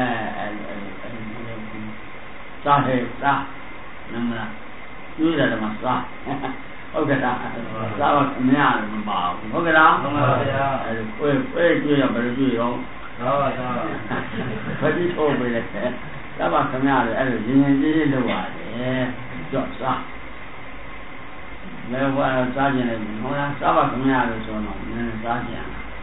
စားဟဲ့စားနမလားကျွေးတယ်မှာစားဟုတ်ကဲ့လားစားပါခင်ဗျာလည်းမပါဘူးဟုတ်ကဲ့လားမှန်ပါဗျာအဲ့ခွဲကျွေးရဘယ်လိုကျွေးရောဟုတ်ပါဗျာဘယ်ဒီထုတ်ပေးလဲစားပါခင်ဗျာလည်းအဲ့လိုရင်ရင်ကြီးလုပ်ရတယ်ကြောက်စားလဲဘာစားကျင်လဲဟောလားစားပါခင်ဗျာလို့ဆိုတော့နည်းစားကျင်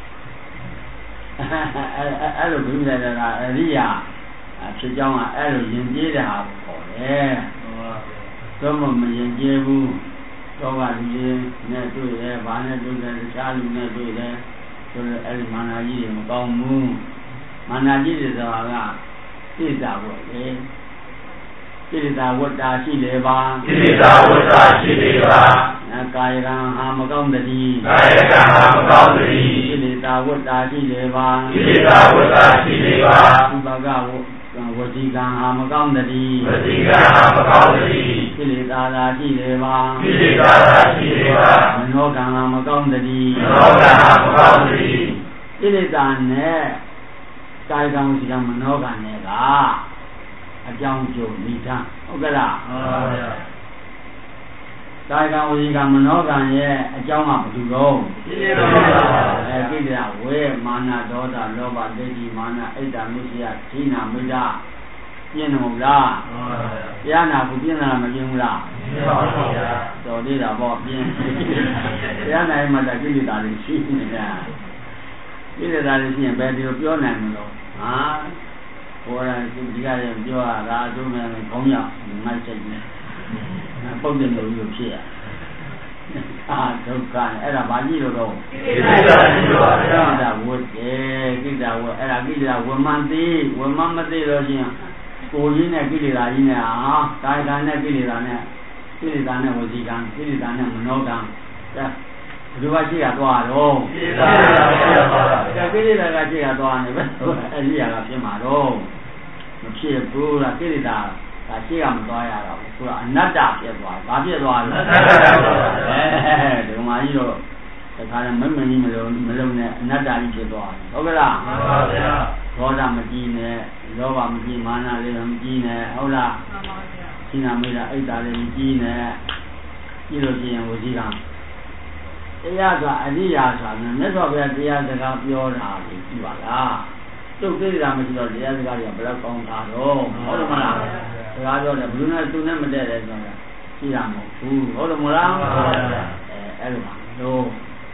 အဲ့လိုပြီးလိုက်တာအရိယာဖြစ်ကြောင်းကအဲ့လိုယဉ်ကျေးတဲ့ဟာကိုခေါ်တယ်တော့မယဉ်ကျေးဘူးတော့ကလူကြီးနဲ့တွေ့တယ်ဘာနဲ့တွေ့တယ်တခြားလူနဲ့တွေ့တယ်ဆိုတော့အဲ့ဒီမာနကြီးတွေမကောင်းဘူးမာနကြီးတွေဆိုတာကသိတာပေါ့လေကိလေသာဝတ္တာရှိလေပါကိလေသာဝတ္တာရှိလေပါကာယကံဟာမကောင်းတည်းကာယကံဟာမကောင်းတည်းကိလေသာဝတ္တာရှိလေပါကိလေသာဝတ္တာရှိလေပါဥပကဝစီကံဟာမကောင်းတည်းဝစီကံဟာမကောင်းတည်းကိလေသာသာရှိလေပါကိလေသာသာရှိလေပါမနောကံဟာမကောင်းတည်းမနောကံဟာမကောင်းတည်းကိလေသာနဲ့ကာယကံဝစီကံမနောကံနဲ့ကအကြောင်းကျိုးမိသားဟုတ်ကဲ့လားမှန်ပါဗျာကာယကံဝစီကံမနောကံရဲ့အကြောင်းကဘယ်လိုတော့ကိလေသာကိလေသာဝေမာနဒေါသလောဘဒိဋ္ဌိမာနအိတ်တာမုစ္စယဒိနာမိတာပြင်းတယ်မဟုတ်လားမှန်ပါဗျာတရားနာကိုပြင်းတာမပြင်းဘူးလားပြင်းပါဗျာတော်သေးတာပေါ့ပြင်းတရားနာမှတာကိလေသာတွေရှိနေတာကိလေသာတွေရှိရင်ဘယ်ဒီလိုပြောနိုင်မလို့ဟာဘောရသူဒီကလည်းပြောရတာအဆုံးမဲ့ခေါင်းရောက်ငတ်ချက်နေပုတ်တယ်လို့ဖြစ်ရအာဒုက္ခအဲ့ဒါဘာကြည့်လို့တော့ကိလေသာကြီးပါဗျာဒါဝတ်တယ်ကိလေသာဝတ်အဲ့ဒါကိလေသာဝမန်သိဝမန်မသိလို့ရှိရင်ကိုကြီးနဲ့ကိလေသာကြီးနဲ့ဟာကာယကံနဲ့ကိလေသာနဲ့ဝစီကံကိလေသာနဲ့မနောကံဒါဘယ်လိုရှိရသွားတော့ကိလေသာရှိရသွားတာကိလေသာကရှိရသွားနေပဲအဲ့ဒီကဖြစ်မှာတော့မဖြစ်ဘူးလားကိလေသာဒါရှိရမသွားရတော့ဘူးဆိုတာအနတ္တဖြစ်သွားဘာဖြစ်သွားလဲဒီမှာကြီးတော့တခါလည်းမင်းကြီးမလုံးနဲ့အနတ္တကြီးဖြစ်သွားတယ်ဟုတ်ကဲ့လားမှန်ပါဗျာဒေါသမကြီးနဲ့လောဘမကြီးမာနလေးမကြီးနဲ့ဟုတ်လားမှန်ပါဗျာရှင်းနာမေးတာအိတ်တာလေးမကြီးနဲ့ပြီးလို့ရှိရင်ဝစီကံတရားကအရိယာဆိုတာမြတ်စွာဘုရားတရားစကားပြောတာကိုကြည့်ပါလားသူ့ကိစ္စမရှိတော့တရားစကားတွေကဘယ်တော့ကောင်းတာတော့ဟုတ်တယ်မလားစကားပြောတယ်ဘယ်သူနဲ့သူနဲ့မတည့်တယ်ဆိုတာကြည့်ရမှာဘူးဟုတ်တယ်မလားအဲ့လိုပါလို့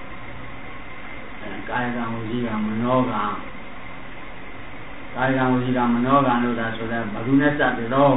ကာယကံဝစီကံမနောကံကာယကံဝစီကံမနောကံလို့ဒါဆိုတော့ဘယ်သူနဲ့စတယ်တော့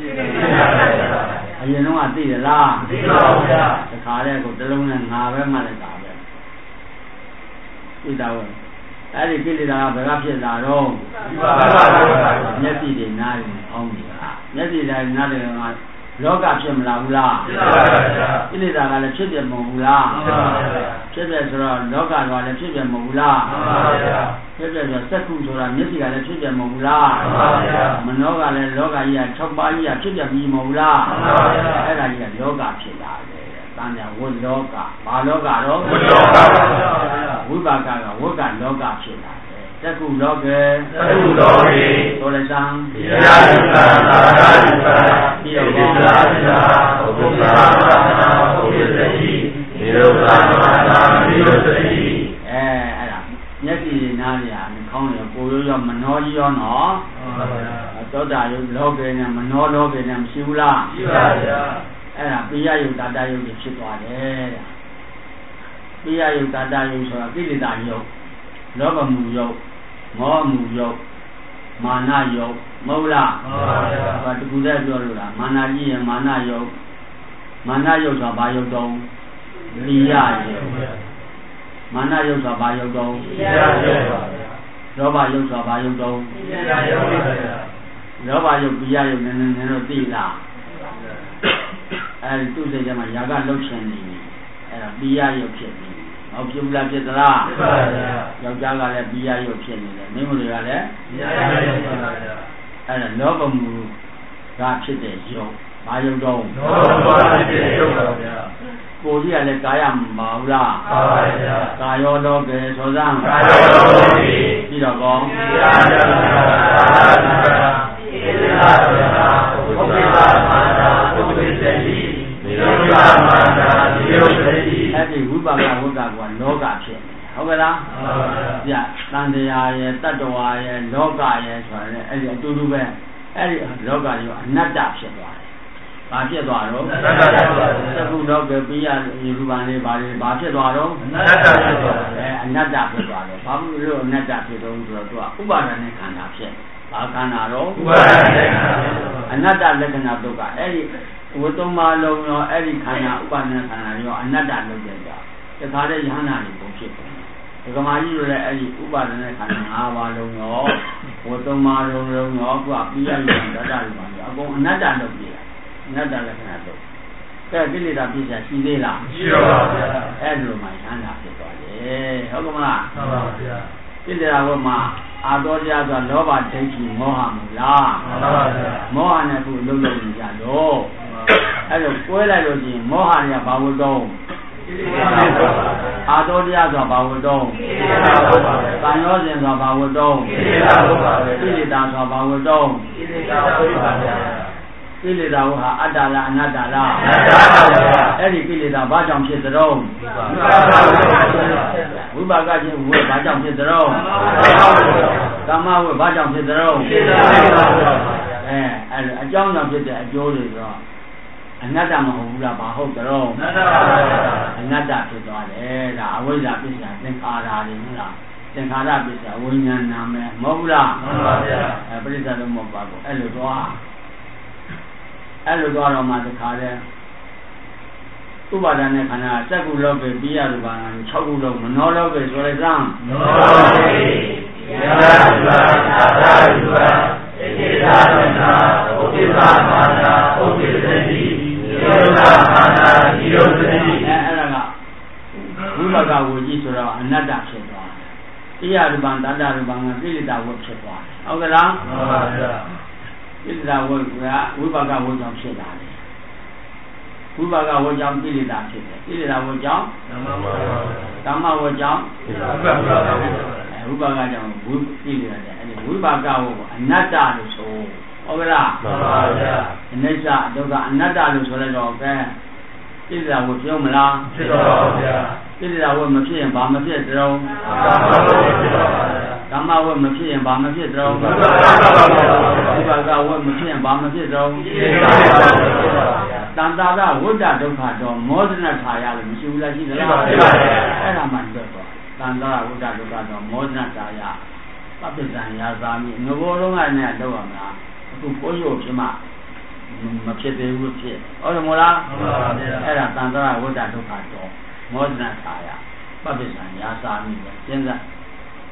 အရင်တော့သိတယ်လားသိပါဘူးဗျာတခါတည်းကိုတလုံးနဲ့ငါပဲမှလည်းတာပဲသိတာဝဲအဲ့ဒီကိလေသာကဘယ်ကဖြစ်လာတော့မျက်စိတွေနားတွေအောင်းနေတာမျက်စိတွေနားတွေကလောကဖြစ်မလားဘူးလားဖြစ်ပါပါဗျာကိလေသာကလည်းဖြစ်ပြမဟုတ်ဘူးလားဖြစ်ပါပါဗျာဖြစ်ပြဆိုတော့လောကကလည်းဖြစ်ပြမဟုတ်ဘူးလားဖြစ်ပါပါဗျာဖြစ်ပြဆိုစက္ခုဆိုတာမျက်စိကလည်းဖြစ်ပြမဟုတ်ဘူးလားဖြစ်ပါပါဗျာမနောကလည်းလောကကြီးက6ပါးကြီးကဖြစ်ပြပြီးမဟုတ်ဘူးလားဖြစ်ပါပါဗျာအဲ့ဒါကြီးကလောကဖြစ်လာတယ်တန်ကြဝိလောကဘာလောကတော့ဝိလောကပါဗျာဝိပါကကဝိကလောကဖြစ်လာသက္ကုလောကေသက္ကုလောကေသောလသံပိယယုတ္တသာရယုတ္တပိယဝါဒာဥပ္ပဒါနာဥပ္ပဒတိနိရောဓမာနာနိရောဓတိအဲ့ဒါမျက်စိနားရနှာခေါင်းရကိုယ်ရောမနှောကြီးရောနော်သောတာယုလောကေနဲ့မနှောလောကေနဲ့မရှိဘူးလားရှိပါဗျာအဲ့ဒါပိယယုတ္တယုတ်ဖြစ်သွားတယ်ပိယယုတ္တယုတ်ဆိုတာကိလေသာယုတ်လောဘမူယုတ်မောမှုယုတ်မာနယုတ်မဟုတ်လားမှန်ပါဗျာဘာတကူတည်းပြောလို့လားမာနကြီးရင်မာနယုတ်ဆိုတာဘာယုတ်တုံးပိယယုတ်မာနယုတ်ဆိုတာဘာယုတ်တုံးပိယယုတ်ပါဗျာလောဘယုတ်ဆိုတာဘာယုတ်တုံးပိယယုတ်ပါဗျာလောဘယုတ်ပိယယုတ်နည်းနည်းတော့သိလားအဲဒီသူ့စိတ်ထဲမှာຢာကလှုပ်ရှင်နေတယ်အဲ့ဒါပိယယုတ်ဖြစ်နေဟုတ်ပြုလားဖြစ်သလားဖြစ်ပါဗျာယောက်ျားကလည်းပိယရုပ်ဖြစ်နေတယ်မိန်းမတွေကလည်းပိယရုပ်ဖြစ်ပါဗျာအဲ့ဒါလောဘမှုကဖြစ်တဲ့ရုပ်ဘာရုပ်တော့လောဘဖြစ်တဲ့ရုပ်ပါဗျာကိုကြီးကလည်းကာယမပါဘူးလားပါပါဗျာကာယောလောကေသောဇံကာယောလောကေပြီးတော့ကောပိယယုတ္တသာရယုတ္တဣတိလာဗျာဥပ္ပဒါမာနာဥပ္ပဒေတိနိရောဓမာနာနိရောဓတိအဲ့ဒီဝိပါကဝိကကလောကဖြစ်နေဟုတ်ကလားမှန်ပါဗျာတန်တရားရဲ့တတ္တဝါရဲ့လောကရဲ့ဆိုရဲအဲ့ဒီအတူတူပဲအဲ့ဒီလောကကြီးကအနတ္တဖြစ်သွားတယ်ဘာဖြစ်သွားတော့အနတ္တဖြစ်သွားတယ်သကုလောကပိယရူပံလေးဘာဖြစ်သွားတော့အနတ္တဖြစ်သွားတယ်အနတ္တဖြစ်သွားတယ်ဘာလို့အနတ္တဖြစ်တော့ဆိုတော့သူကဥပါဒณะခန္ဓာဖြစ်ဘာခန္ဓာတော့ဥပါဒณะခန္ဓာအနတ္တလက္ခဏာဒုက္ခအဲ့ဒီဝတ္တမလုံးရောအဲ့ဒီခန္ဓာဥပါဒณะခန္ဓာရောအနတ္တလုပ်ကြတာတခါတည်းယဟနာတွေပုံဖြစ်တယ်ဒကမာကြီးတို့လည်းအဲ့ဒီဥပါဒณะခန္ဓာ၅ပါးလုံးရောဝတ္တမလုံးရောကပိယယုံတတ္တတွေပါအကုန်အနတ္တလုပ်ကြတာအနတ္တလက္ခဏာလုပ်ကဲကိလေသာပြည့်စရာရှိသေးလားရှိတော့ပါဗျာအဲ့လိုမှယဟနာဖြစ်သွားတယ်ဟုတ်ကမလားဟုတ်ပါဗျာကိလေသာဘုမှာအာတော်တရားဆိုလောဘဒိဋ္ဌိမောဟမူလားမှန်ပါဗျာမောဟနဲ့သူလုံးလုံးနေကြတော့အဲ့လိုကွဲလိုက်လို့ရှိရင်မောဟတွေကဘာဝတ္တုံးအာတော်တရားဆိုဘာဝတ္တုံးသံယောဇဉ်ဆိုဘာဝတ္တုံးကိလေသာဆိုဘာဝတ္တုံးကိလေသာဟာအတ္တလားအနတ္တလားအနတ္တပါဗျာအဲ့ဒီကိလေသာဘာကြောင့်ဖြစ်သလဲဝိပါကချင်းဝိဘာကြောင့်ဖြစ်သလဲကာမဝိဘာကြောင့်ဖြစ်သလဲအဲ့အကြောင်းကြောင့်ဖြစ်တဲ့အကျိုးတွေဆိုတော့အနတ္တမဟုတ်ဘူးလားဘာဟုတ်သလဲအနတ္တပါဗျာအနတ္တဖြစ်သွားတယ်ဒါအဝိဇ္ဇာပစ္စယသင်္ခါရတွေဟုတ်လားသင်္ခါရပစ္စယဝိညာဏနာမယ်မဟုတ်ဘူးလားမှန်ပါဗျာပရိစ္ဆေသမုပ္ပါဒ်ကိုအဲ့လိုတော့အဲ့လိုတော့မှတခါလဲဥပါဒณะခန္ဓာစက္ကုလောကေပိယရူပံ6ခုလုံးမနောလောကေဆိုလိုက်စမ်းနောလောကေယရရူပံသာရရူပံဣတိသာရဏဥပ္ပဒါမာနာဥပ္ပဒေတိနိရောဓမာနာနိရောဓတိအဲ့ဒါကဝိပါကဝိကြီးဆိုတော့အနတ္တဖြစ်သွားတယ်ပိယရူပံတတ္တရူပံကကိလေသာဝတ်ဖြစ်သွားတယ်ဟုတ်ကလားမှန်ပါဗျာကိလေသာဝိကဝိပါကဝိကြောင့်ဖြစ်လာတယ်ဝိပါကဝိကြောင့်ကိလေသာဖြစ်တယ်ကိလေသာဝိကြောင့်ဓမ္မဝိကြောင့်ဝိပါကကြောင့်ဝိကိလေသာတယ်အဲ့ဒီဝိပါကဝိကိုအနတ္တလို့ဆိုဟုတ်ကလားမှန်ပါဗျာအနိစ္စဒုက္ခအနတ္တလို့ဆိုလိုက်တော့ကဲကိလေသာဝိပြောမလားဖြစ်တော့ပါဗျာကိလေသာဝိမဖြစ်ရင်ဘာမဖြစ်တုံးဓမ္မဝိမဖြစ်ရင်ဘာမဖြစ်တုံးဝိပါကဝိမဖြစ်ရင်ဘာမဖြစ်တုံးတန်တာရဝိတ္တဒုက္ခတော့မောဒနာထာရလို့မရှိဘူးလားရှိသလားရှိပါရဲ့အဲ့ဒါမှတွေ့တော့တန်တာရဝိတ္တဒုက္ခတော့မောဒနာထာရပပိစ္ဆံရာသာမိငဘောလုံးကနဲ့လောက်ရမလားအခုကိုယ်ရုပ်ဖြစ်မှမဖြစ်သေးဘူးဖြစ်ဟုတ်တယ်မို့လားမှန်ပါဗျာအဲ့ဒါတန်တာရဝိတ္တဒုက္ခတော့မောဒနာထာရပပိစ္ဆံရာသာမိပဲစဉ်းစား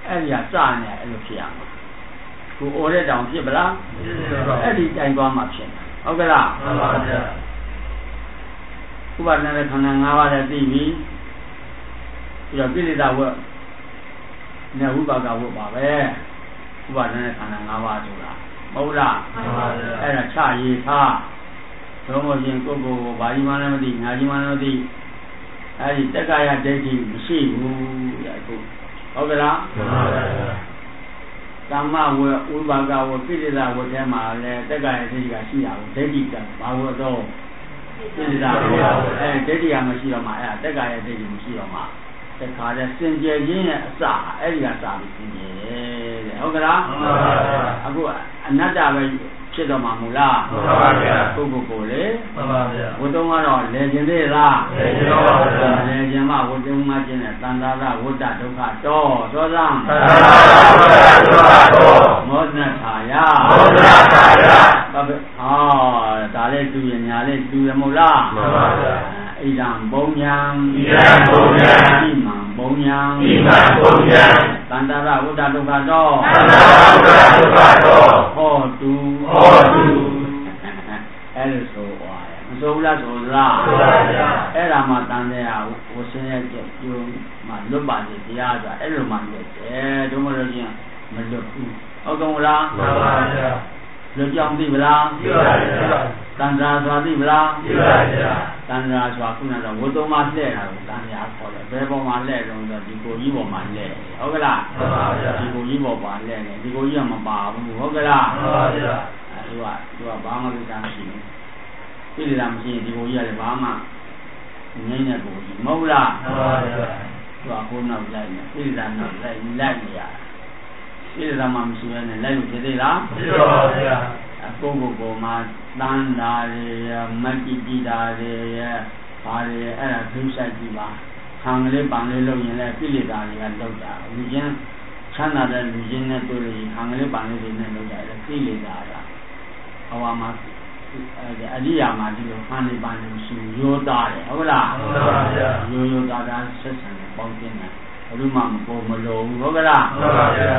အဲ့ဒီကစနေအဲ့လိုဖြစ်ရမှာကိုအော်တဲ့တောင်ဖြစ်ပလားအဲ့ဒီတိုင်သွားမှဖြစ်တယ်ဟုတ်ကလားမှန်ပါဗျာဥပါဒနာနဲ့ခန္ဓာ၅ပါးနဲ့သိပြီပြီးတော့ကိလေသာဝတ်နဲ့ဝိပါကဝတ်ပါပဲဥပါဒနာနဲ့ခန္ဓာ၅ပါးဆိုတာမဟုတ်လားမှန်ပါဗျာအဲ့ဒါချရေးထားသုံးလို့ချင်းကိုယ်ကိုဘာကြီးမှလည်းမသိငါကြီးမှလည်းမသိအဲ့ဒီတက္ကရာဒိဋ္ဌိမရှိဘူးတဲ့အခုဟုတ်ကလားမှန်ပါဗျာသမ္မာဝေဥပါကဝေကိလေသာဝေထဲမှာလည်းတက္ကရာဒိဋ္ဌိကရှိတာကိုဒိဋ္ဌိကဘာဝတော့ကိလေသာဝေဒိဋ္ဌိကမရှိတော့မှအဲ့ဒါတက္ကရာဒိဋ္ဌိမရှိတော့မှတခါတည်းစင်ကြယ်ခြင်းရဲ့အစအဲ့ဒီကစပြီးစင်ကြယ်တဲ့ဟုတ်ကလားမှန်ပါဗျာအခုအနတ္တပဲဖြစ်တော့မှာမဟုတ်လားမှန်ပါဗျာပုဂ္ဂိုလ်ကိုလေမှန်ပါဗျာဝတ္တုံကတော့လဲခြင်းသေးလားလဲခြင်းတော့ပါဗျာလဲခြင်းမှဝတ္တုံမှခြင်းနဲ့တန်တာရဝတ္တဒုက္ခတောသောသံတန်တာရဝတ္တဒုက္ခတောမောဒနာထာယမောဒနာထာယဘာပဲဒါလေးတူရညာလေးတူရမဟုတ်လားမှန်ပါဗျာဣဒံဘုံညာဣဒံဘုံညာဣမံဘုံညာဣမံဘုံညာတန်တာရဝတ္တဒုက္ခတောတန်တာရဝတ္တဒုက္ခတောဟောတုဟောတုအဲ့လိုဆိုသွားတယ်မဆိုဘူးလားဆိုလားဆိုပါဗျာအဲ့ဒါမှတန်တဲ့ဟာဝဆင်းရဲ့ကျုံမှလွတ်ပါစေတရားဆိုအဲ့လိုမှလွတ်တယ်တို့မလို့ချင်းမလွတ်ဘူးဟုတ်ကဲ့မလားမှန်ပါဗျာလွတ်ကြောင်းသိမလားသိပါဗျာတန်ត្រာစွာသိမလားသိပါဗျာတန်ត្រာစွာခုနကတော့ဝတ္တုံမှာလှဲ့တာကိုတန်ត្រာခေါ်တယ်ဘယ်ပေါ်မှာလှဲ့တော့ဆိုဒီကိုကြီးပေါ်မှာလှဲ့ဟုတ်ကလားမှန်ပါဗျာဒီကိုကြီးပေါ်မှာလှဲ့တယ်ဒီကိုကြီးကမပါဘူးဟုတ်ကလားမှန်ပါဗျာသူကဘာမှကိစ္စမရှိဘူးသိတယ်လားမရှိရင်ဒီကိုကြီးကလည်းဘာမှငိမ့်တဲ့ကိုကြီးမဟုတ်လားမှန်ပါဗျာသူကကိုနောက်လိုက်နေသိတယ်လားနောက်လိုက်နေရသိတယ်လားမှမရှိဘဲနဲ့လိုက်လို့ဖြစ်သေးလားဖြစ်ပါဗျာကိုယ်ကိုမှတန်တာရမကြည့်ကြည့်တာရဘာတွေအဲ့ဒါသိဆိုင်ကြည့်ပါခံကလေးပန်လေးလုပ်ရင်လည်းကိလေသာတွေကလောက်တာလူချင်းချမ်းသာတဲ့လူချင်းနဲ့တွေ့လို့ခံကလေးပန်လေးတွေနဲ့လောက်တာလေကိလေသာကဟောမှာအရိယာမှာဒီလိုခံနေပန်လို့ရှိရိုးသားတယ်ဟုတ်လားဟုတ်ပါဗျာရိုးသားသားဆက်ဆံနေပေါင်းတင်တယ်ဘယ်သူမှမပေါ်မလို့ဟုတ်ကလားဟုတ်ပါဗျာ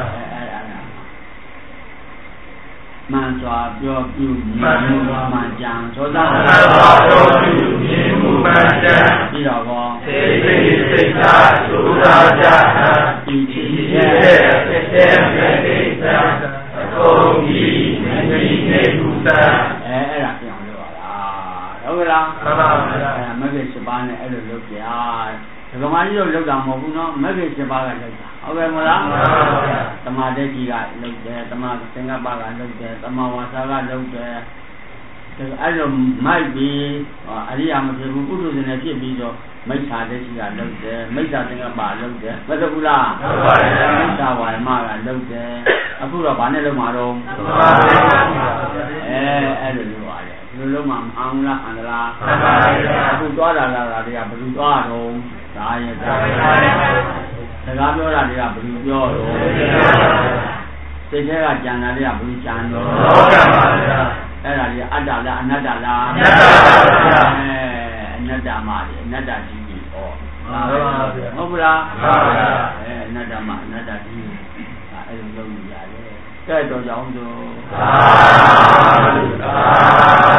မှန်စွာပြောပြုမြင်မှုမှန်ကြံသောတာမှန်စွာပြောပြုမြင်မှုမှန်ကြံပြီးတော့ဘောသိစိတ်သာသုသာကြဤတည်ရဲ့ဖြစ်တဲ့ကိစ္စအကုန်ကြီးမင်းကြီးနေသူသာအဲ့ဒါပြောင်းလို့ပါလားဟုတ်ကလားမှန်ပါဗျာမဂ္ဂင်7ပါးနဲ့အဲ့လိုလုပ်ကြဒီကမာကြီးတို့လောက်တာမဟုတ်ဘူးနော်မဂ္ဂင်7ပါးကလောက်တာဟုတ်ကဲ့မလားမှန်ပါဗျာသမာဓိကြီးကလောက်တယ်သမာသင်္ကပ္ပကလောက်တယ်သမာဝါစာကလောက်တယ်အဲ့လိုမိုက်ပြီးအရိယာမဖြစ်ဘူးပုထုဇဉ်နဲ့ဖြစ်ပြီးတော့မိစ္ဆာဒိဋ္ဌိကလောက်တယ်မိစ္ဆာသင်္ကပ္ပလောက်တယ်မဟုတ်ဘူးလားမှန်ပါဗျာမိစ္ဆာဝါယမကလောက်တယ်အခုတော့ဗာနဲ့လုံးမှာတော့မှန်ပါဗျာအဲ့လိုလုပ်ရတယ်ဒီလိုလုံးမှာမအောင်လားအန္တလားမှန်ပါဗျာအခုသွားတာလာတာတွေကဘယ်သူသွားတော့ဒါရဲ့ဒါစကားပြောတာတွေကဘယ်သူပြောတော့စိတ်ထဲကကြံတာတွေကဘယ်သူကြံတော့ဟုတ်ကဲ့ပါဗျာအဲ့ဒါကြီးအတ္တလားအနတ္တလားအနတ္တပါဗျာအနတ္တမှလေအနတ္တကြီးကြီးဟောမှန်ပါဗျာဟုတ်ဘူးလားမှန်ပါဗျာအနတ္တမှအနတ္တကြီးအဲ့လိုလုပ်နေရတယ်ကဲတော့ကြောင်းတို့သာ